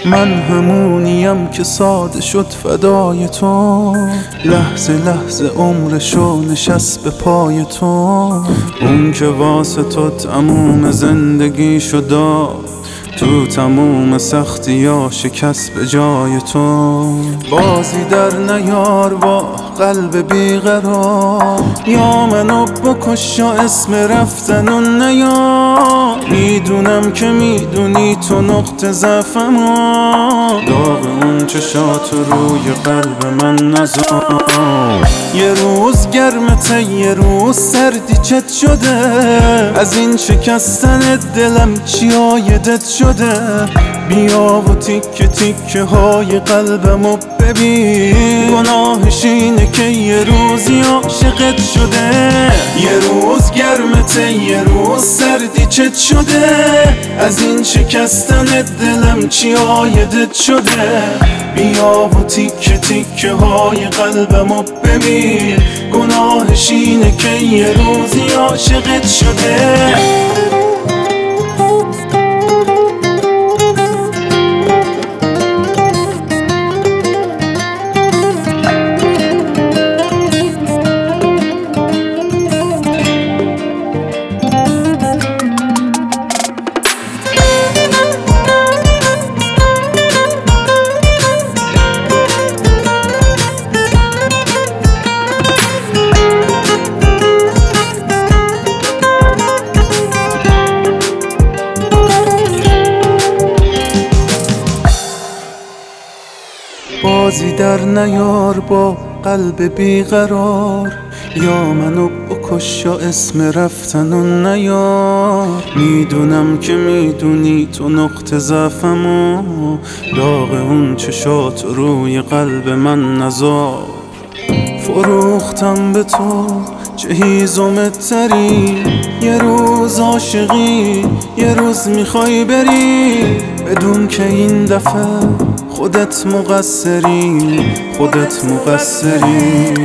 من همونیم که ساده شد فدای تو، لحظه لحظه عمرشو نشست به پای تو. اون که واسه تو تموم زندگی شد، تو تموم سختی ها شکست به جای تو. بازی در نیار با قلب بیقرار، یا منو بکش یا اسم رفتنو نیار. میدونم که میدونی تو نقطه ضعفمو، داغ اون چشات روی قلب من نذار. یه روز گرمته یه روز سردی چت شده، از این شکستن دلم چی آیدت شده. بیا و تیکه تیکه های قلبمو ببین، گناهش اینه که یه روزی عاشقت شده. یه روز گرمته یه روز سردی چت شده، از این شکستن دلم چی آیدت شده. بیا و تیکه تیکه های قلبمو ببین، گناهش اینه که یه روزی عاشقت شده. بازی در نیار با قلب بیقرار، یا منو بکش یا اسم رفتنو نیار. میدونم که میدونی تو نقطه ضعفمو، داغ اون چشات روی قلب من نذار. فروختم به تو چه هیزمت تری، یه روز عاشقی یه روز میخوای بری. بدون که این دفعه خودت مقصری، خودت مقصری.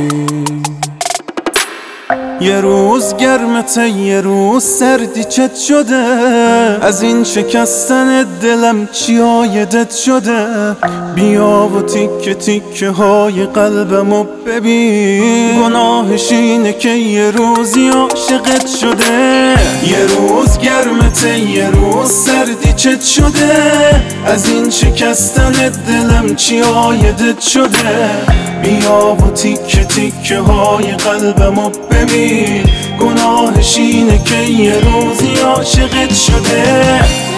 یه روز گرمته یه روز سردی چت شده، از این شکستن دلم چی آیدت شده. بیا و تیکه تیکه های قلبمو ببین، گناهش اینه که یه روزی عاشقت شده. یه روز گرمته یه روز سردی چت شده، از این شکستن دلم چی آیدت شده. بیا و تیکه تیکه های قلبمو ببین، گناهش اینه که یه روزی عاشقت شده.